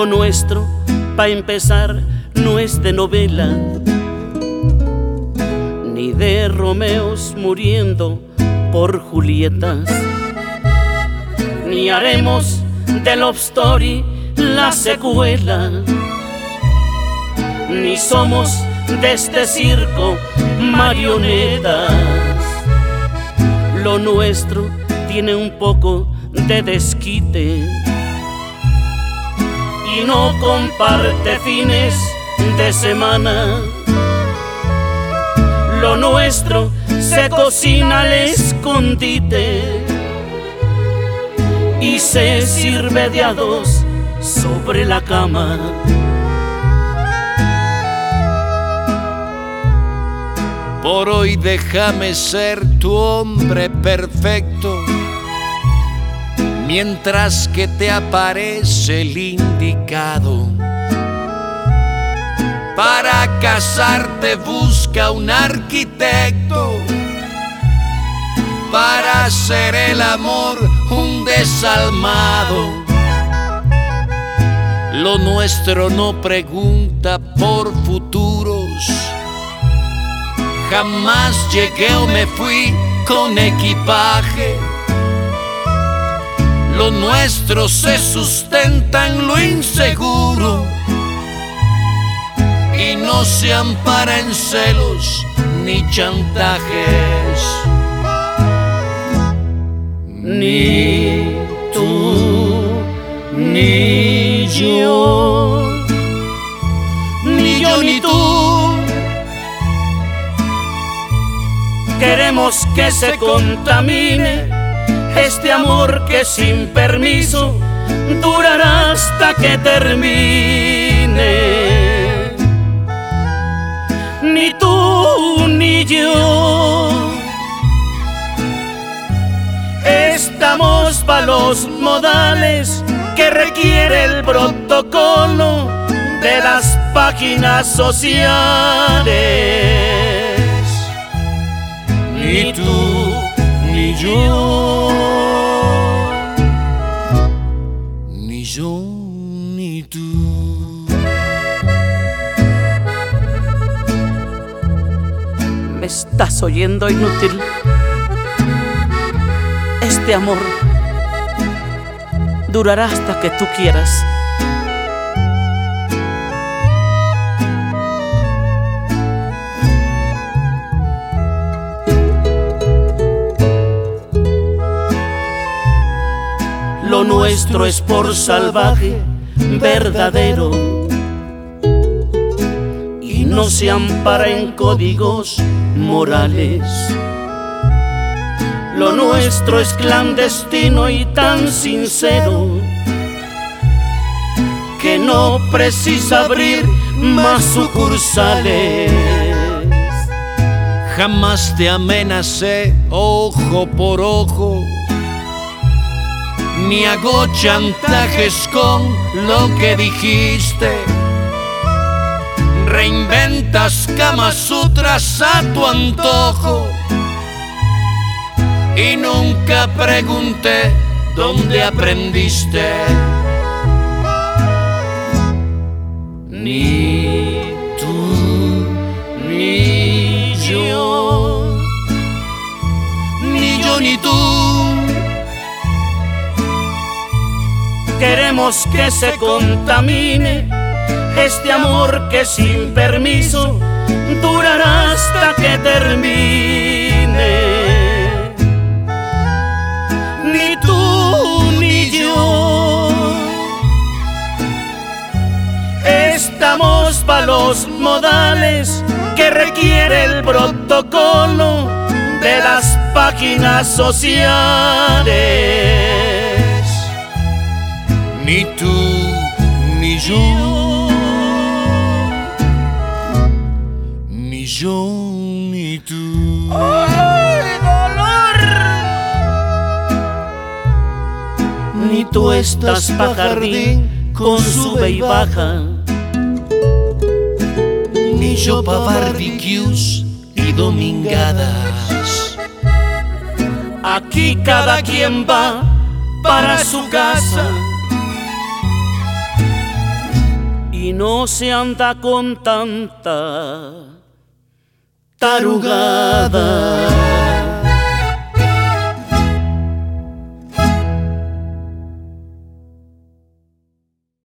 Lo nuestro, pa' empezar, no es de novela, ni de Romeos muriendo por Julietas, ni haremos de Love Story la secuela, ni somos de este circo marionetas. Lo nuestro tiene un poco de desquite y no comparte fines de semana. Lo nuestro se cocina al escondite y se sirve de a dos sobre la cama. Por hoy déjame ser tu hombre perfecto, mientras que te aparece el indicado. Para casarte busca un arquitecto, para hacer el amor un desalmado. Lo nuestro no pregunta por futuros, jamás llegué o me fui con equipaje. Lo nuestro se sustenta en lo inseguro y no se ampara en celos ni chantajes. Ni tú, ni yo, ni yo ni tú queremos que se contamine este amor que sin permiso durará hasta que termine. Ni tú ni yo estamos pa' los modales que requiere el protocolo de las páginas sociales. Ni tú ni yo, ni yo ni tú. ¿Me estás oyendo, inútil? Este amor durará hasta que tú quieras. Lo nuestro es por salvaje, verdadero, y no se ampara en códigos morales. Lo nuestro es clandestino y tan sincero que no precisa abrir más sucursales. Jamás te amenacé ojo por ojo, ni hago chantajes con lo que dijiste. Reinventas Kama Sutras a tu antojo y nunca pregunté dónde aprendiste. Ni tú ni yo, ni yo ni tú queremos que se contamine este amor que sin permiso durará hasta que termine. Ni tú ni yo estamos pa' los modales que requiere el protocolo de las páginas sociales. Ni tú ni yo, ni yo ni tú. ¡Ay, dolor! Ni tú estás pa' jardín con sube y baja, ni yo pa' barbecues y domingadas. Aquí cada quien va para su casa y no se anda con tanta tarugada.